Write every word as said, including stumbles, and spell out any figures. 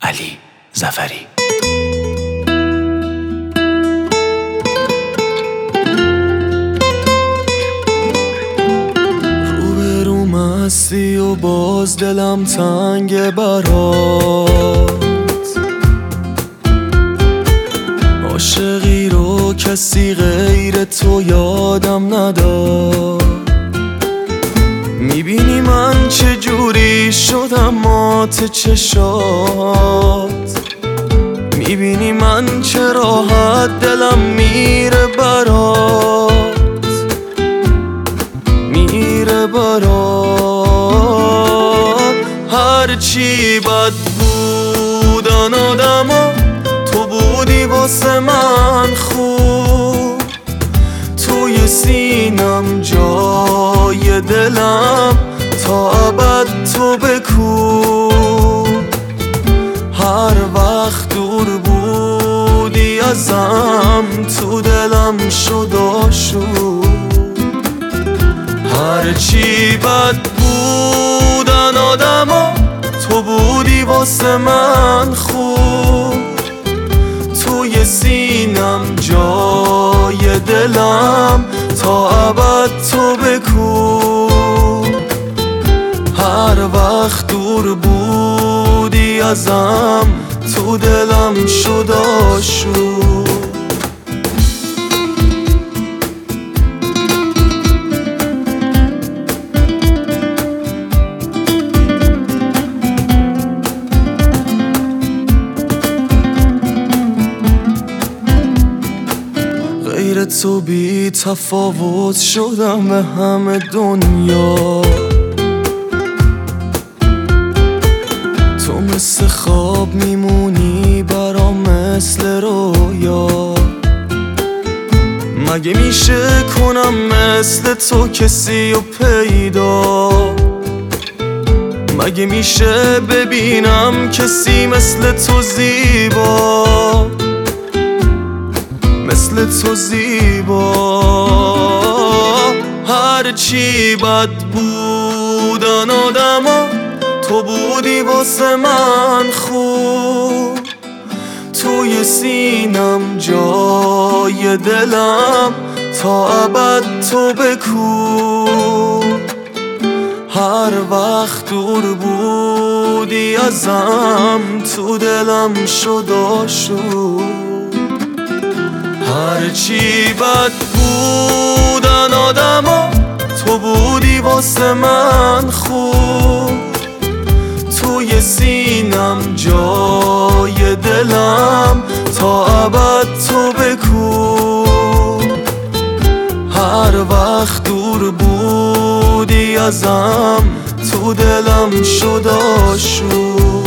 علی ظفری. روبروم هستی و باز دلم تنگ برات، عاشقی رو کسی غیر تو یادم نداد. میبینی من چجوری شدم مات چشات، میبینی من چه راحت دلم میره برات، میره برات. هرچی بد بودن آدما تو بودی واسه من خوب، توی سینم جای دلم تا ابد تو بکوب. هر وقت دور بودی ازم تو دلم شد آشوب. هرچی بد بودن آدما تو بودی واسه من خوب، توی سینم جای دلم تا ابد تو بکوب. هر وقت دور بودی ازم تو دلم شد آشوب. غیر تو بی تفاوت شدم به همه دنیا، تو مثل خواب میمونی برام مثل رویا. مگه میشه کنم مثل تو کسی و پیدا، مگه میشه ببینم کسی مثل تو زیبا، مثل تو زیبا. هرچی بد بودن آدما تو بودی واسه من خوب، توی سینم جای دلم تا ابد تو بکوب. هر وقت دور بودی ازم تو دلم شد آشوب. هرچی بد بودن آدما تو بودی واسه من خوب، توی سینم جای دلم تا ابد تو بکوب. هر وقت دور بودی ازم تو دلم شد آشوب.